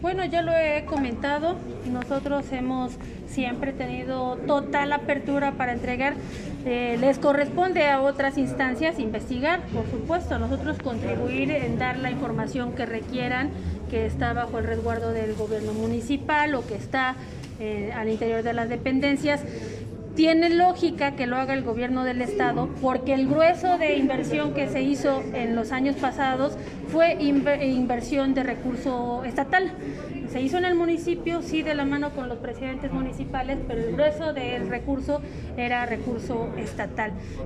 Bueno, ya lo he comentado, nosotros hemos siempre tenido total apertura para entregar. Les corresponde a otras instancias investigar, por supuesto, a nosotros contribuir en dar la información que requieran, que está bajo el resguardo del gobierno municipal o que está al interior de las dependencias. Tiene lógica que lo haga el gobierno del estado porque el grueso de inversión que se hizo en los años pasados fue inversión de recurso estatal. Se hizo en el municipio, sí, de la mano con los presidentes municipales, pero el grueso del recurso era recurso estatal.